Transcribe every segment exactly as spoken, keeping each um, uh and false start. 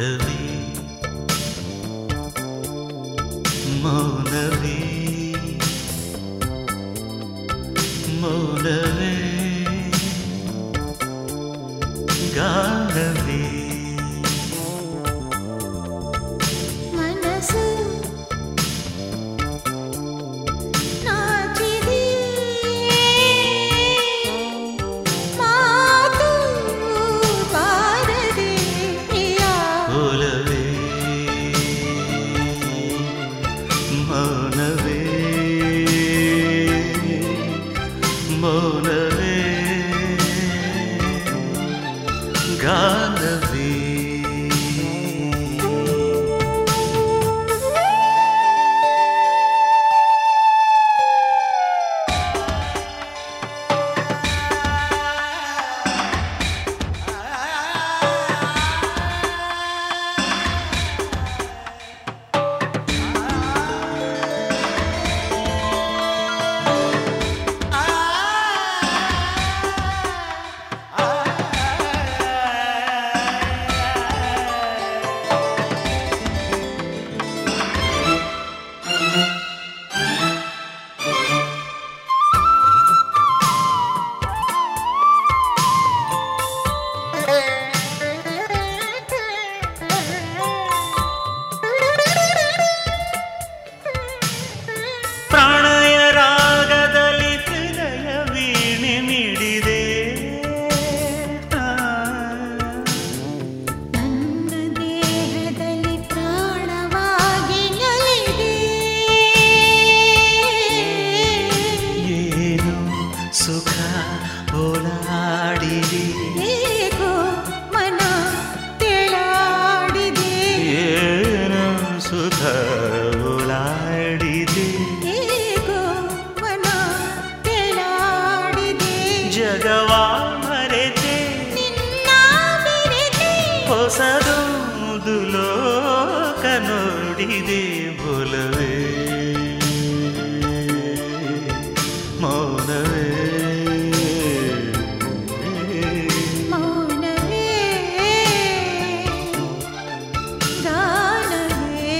ಮೌನವೇ ಮೌನವೇ ಮೌನವೇ ಗಾನವೇ ಮನಸ್ಸು ನಾಚಿದೆ ಮಾತು ಬಾರದೆ ಪ್ರಿಯ ಒಲವೇ ಮೌನವೇ ಮೌನವೇ ಗಾನವೇ ಪ್ರಾಣಯ ರಾಗದಲ್ಲಿ ಹೃದಯ ವೀಣೆ ನೀಡಿದೆ ನನ್ನ ದೇಹದಲ್ಲಿ ಪ್ರಾಣವಾಗಿ ನಲಿದೆ ಏನು ಸುಖ ಓಲಾಡಿದೆ ಏಕೋ ಮನ ತೆಳಾಡಿದೆ ಏನು ಸುಖ ಓಲಾಡಿದೆ ಏಕೋ ಮನ ತೆಳಾಡಿದೆ ಜಗವಾ ಮರೆತೆ ನಿನ್ನ ಬೆರೆತೆ ಹೊಸದೊಂದು ಲೋಕ ನೋಡಿದೆ ಒಲವೇ ಮೌನವೇ ಮೌನವೇ ಗಾನವೇ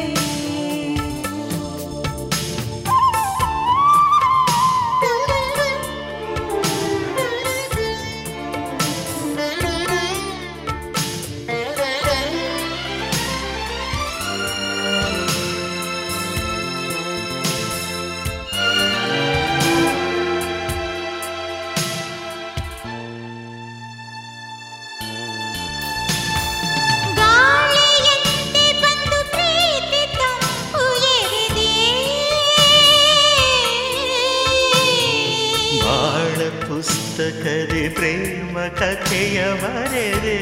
ಗಾಳಿಯಂತೆ ಬಂದು ಪ್ರೀತಿ ತಂಪು ಎರೆದೆ ಬಾಳ ಪುಸ್ತಕದೆ ಪ್ರೇಮ ಕಥೆಯ ಬರೆದೆ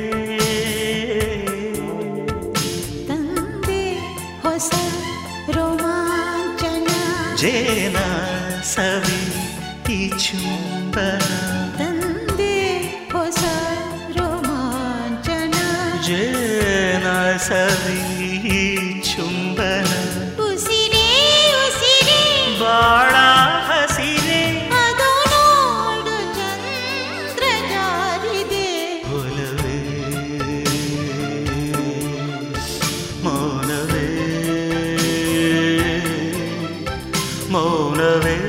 ತಂದೆ ಹೊಸ ರೋಮಾಂಚನ ಜೇನ ಸವಿ ಈ ಚುಂಬನ ತಂದೆ ಹೊಸ ರೋಮಾಂಚನ ಜೇನ ಸವಿ ಈ ಚುಂಬನ ಉಸಿರೇ ಉಸಿರೇ ಬಾಳ ಹಸಿರೆ ಅದು ನೋಡು ಚಂದ್ರ ಜಾರಿದೆ ಒಲವೇ ಮೌನವೇ ಮೌನವೇ